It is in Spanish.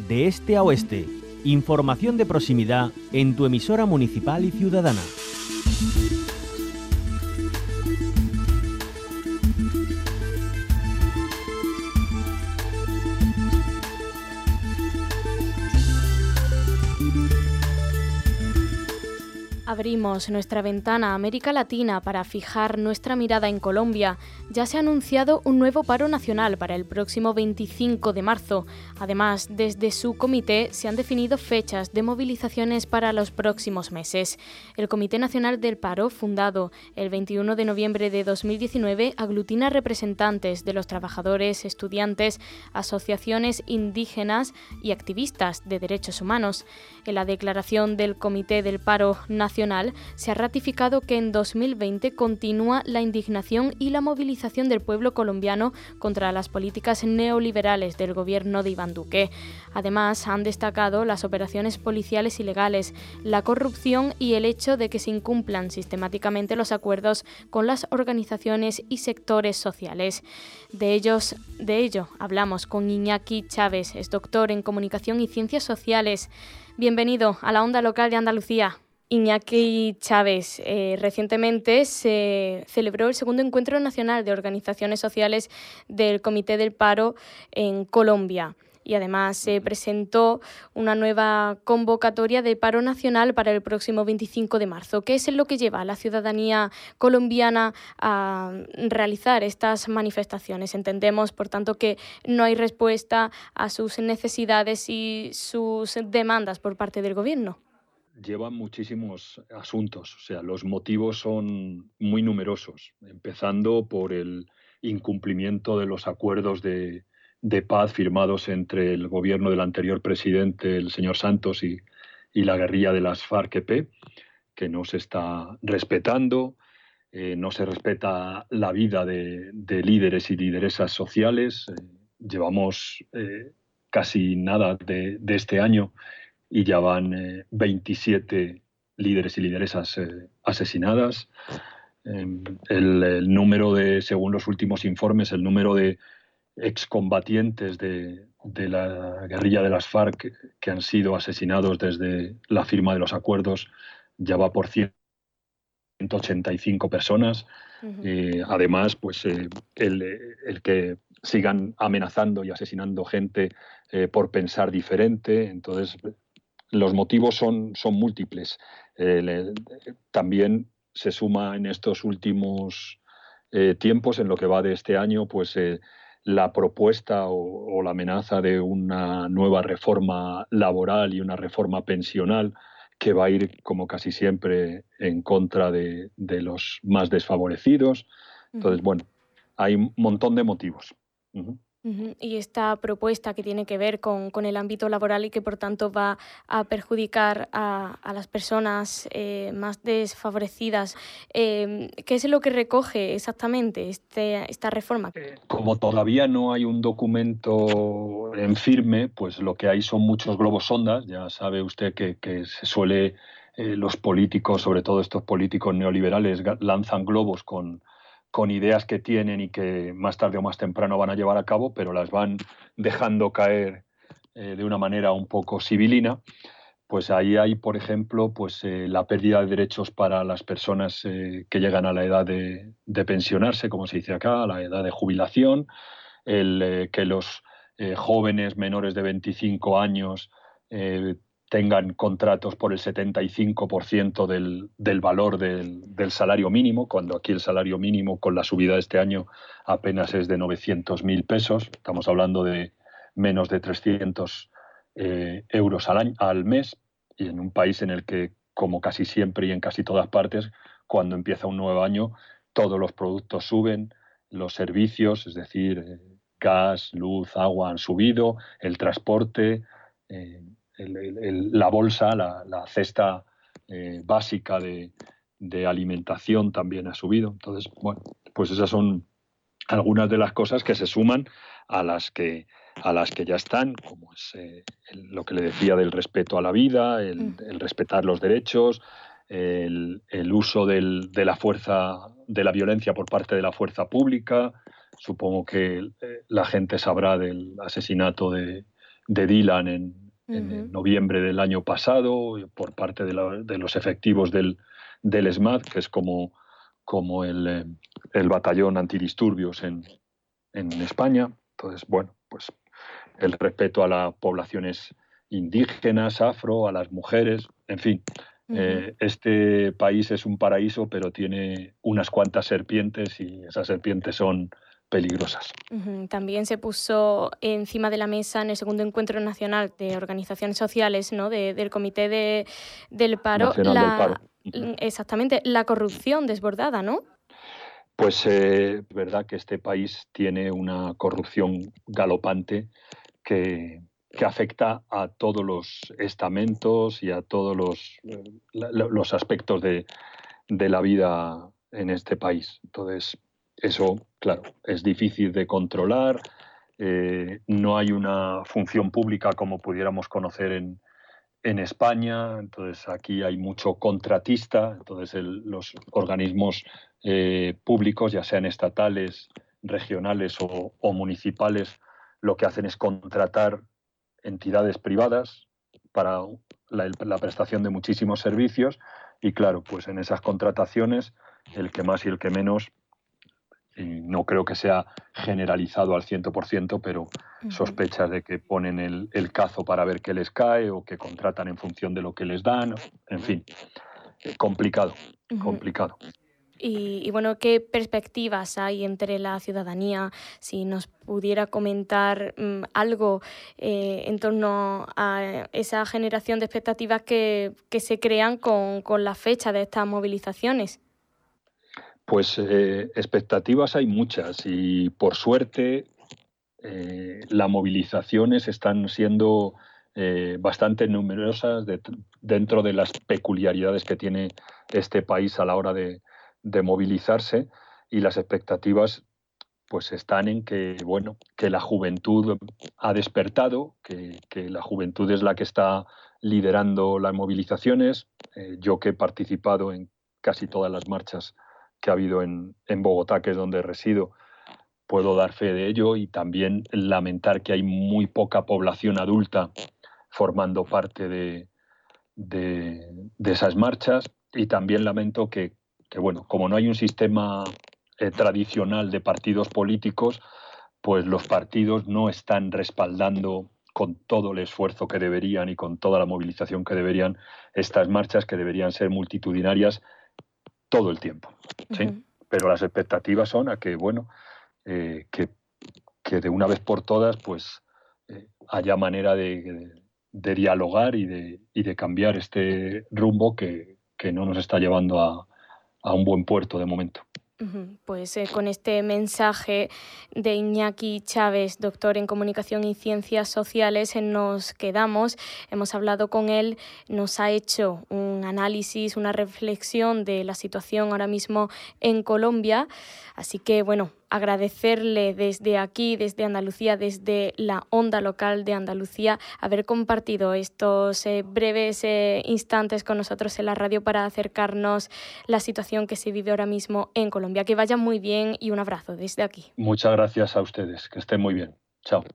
de este a oeste. Información de proximidad en tu emisora municipal y ciudadana. Abrimos nuestra ventana a América Latina para fijar nuestra mirada en Colombia. Ya se ha anunciado un nuevo paro nacional para el próximo 25 de marzo. Además, desde su comité se han definido fechas de movilizaciones para los próximos meses. El Comité Nacional del Paro, fundado el 21 de noviembre de 2019, aglutina representantes de los trabajadores, estudiantes, asociaciones indígenas y activistas de derechos humanos. En la declaración del Comité del Paro Nacional se ha ratificado que en 2020 continúa la indignación y la movilización del pueblo colombiano contra las políticas neoliberales del gobierno de Iván Duque. Además, han destacado las operaciones policiales ilegales, la corrupción y el hecho de que se incumplan sistemáticamente los acuerdos con las organizaciones y sectores sociales. De ello hablamos con Iñaki Chávez, es doctor en Comunicación y Ciencias Sociales. Bienvenido a la Onda Local de Andalucía. Iñaki Chávez, recientemente se celebró el segundo Encuentro Nacional de Organizaciones Sociales del Comité del Paro en Colombia y además se presentó una nueva convocatoria de paro nacional para el próximo 25 de marzo. ¿Qué es lo que lleva a la ciudadanía colombiana a realizar estas manifestaciones? Entendemos, por tanto, que no hay respuesta a sus necesidades y sus demandas por parte del gobierno. Llevan muchísimos asuntos, o sea, los motivos son muy numerosos, empezando por el incumplimiento de los acuerdos de paz firmados entre el gobierno del anterior presidente, el señor Santos, y la guerrilla de las FARC-EP, que no se está respetando, no se respeta la vida de líderes y lideresas sociales. Llevamos casi nada de este año y ya van 27 líderes y lideresas asesinadas. El número según los últimos informes, el número de excombatientes de la guerrilla de las FARC que han sido asesinados desde la firma de los acuerdos ya va por 185 personas. Además, pues el que sigan amenazando y asesinando gente por pensar diferente. Entonces, los motivos son múltiples. También se suma en estos últimos tiempos, en lo que va de este año, pues la propuesta o la amenaza de una nueva reforma laboral y una reforma pensional que va a ir, como casi siempre, en contra de los más desfavorecidos. Entonces, bueno, hay un montón de motivos. Y esta propuesta que tiene que ver con el ámbito laboral y que por tanto va a perjudicar a las personas más desfavorecidas, ¿qué es lo que recoge exactamente esta reforma? Como todavía no hay un documento en firme, pues lo que hay son muchos globos sondas. Ya sabe usted que se suele, los políticos, sobre todo estos políticos neoliberales, lanzan globos con ideas que tienen y que más tarde o más temprano van a llevar a cabo, pero las van dejando caer de una manera un poco sibilina. Pues ahí hay, por ejemplo, pues la pérdida de derechos para las personas que llegan a la edad de pensionarse, como se dice acá, a la edad de jubilación, que los jóvenes menores de 25 años tengan contratos por el 75% del valor del salario mínimo, cuando aquí el salario mínimo con la subida de este año apenas es de 900.000 pesos. Estamos hablando de menos de 300 euros al mes, y en un país en el que, como casi siempre y en casi todas partes, cuando empieza un nuevo año, todos los productos suben, los servicios, es decir, gas, luz, agua han subido, el transporte, la bolsa, la cesta básica de alimentación también ha subido. Entonces, bueno, pues esas son algunas de las cosas que se suman a las que ya están, como es lo que le decía del respeto a la vida, el respetar los derechos, el uso de la fuerza, de la violencia por parte de la fuerza pública. Supongo que la gente sabrá del asesinato de Dylan en noviembre del año pasado por parte de los efectivos del SMAD, que es como el batallón antidisturbios en España. Entonces, bueno, pues el respeto a las poblaciones indígenas, afro, a las mujeres, en fin. Este país es un paraíso, pero tiene unas cuantas serpientes y esas serpientes son peligrosas. También se puso encima de la mesa en el segundo encuentro nacional de organizaciones sociales, ¿no? del Comité del Paro, Nacional del Paro. Exactamente, la corrupción desbordada, ¿no? Pues es verdad que este país tiene una corrupción galopante que afecta a todos los estamentos y a todos los aspectos de la vida en este país. Entonces, eso, claro, es difícil de controlar. No hay una función pública como pudiéramos conocer en España. Entonces, aquí hay mucho contratista. Entonces, los organismos públicos, ya sean estatales, regionales o municipales, lo que hacen es contratar entidades privadas para la prestación de muchísimos servicios y claro, pues en esas contrataciones el que más y el que menos, y no creo que sea generalizado al 100%, pero sospechas de que ponen el cazo para ver qué les cae o que contratan en función de lo que les dan, en fin, complicado. Y bueno, ¿qué perspectivas hay entre la ciudadanía? Si nos pudiera comentar algo en torno a esa generación de expectativas que se crean con la fecha de estas movilizaciones. Pues expectativas hay muchas y por suerte las movilizaciones están siendo bastante numerosas dentro de las peculiaridades que tiene este país a la hora de movilizarse y las expectativas pues están en que, bueno, que la juventud ha despertado, que la juventud es la que está liderando las movilizaciones. Yo que he participado en casi todas las marchas que ha habido en Bogotá, que es donde resido, puedo dar fe de ello y también lamentar que hay muy poca población adulta formando parte de esas marchas y también lamento que, bueno, como no hay un sistema tradicional de partidos políticos, pues los partidos no están respaldando con todo el esfuerzo que deberían y con toda la movilización que deberían estas marchas que deberían ser multitudinarias todo el tiempo, ¿sí? Pero las expectativas son a que, bueno, que de una vez por todas pues haya manera de dialogar y de cambiar este rumbo que no nos está llevando a un buen puerto de momento. Pues con este mensaje de Iñaki Chávez, doctor en Comunicación y Ciencias Sociales, nos quedamos. Hemos hablado con él, nos ha hecho un análisis, una reflexión de la situación ahora mismo en Colombia. Así que, bueno, agradecerle desde aquí, desde Andalucía, desde la onda local de Andalucía, haber compartido estos breves instantes con nosotros en la radio para acercarnos la situación que se vive ahora mismo en Colombia. Que vaya muy bien y un abrazo desde aquí. Muchas gracias a ustedes, que estén muy bien. Chao.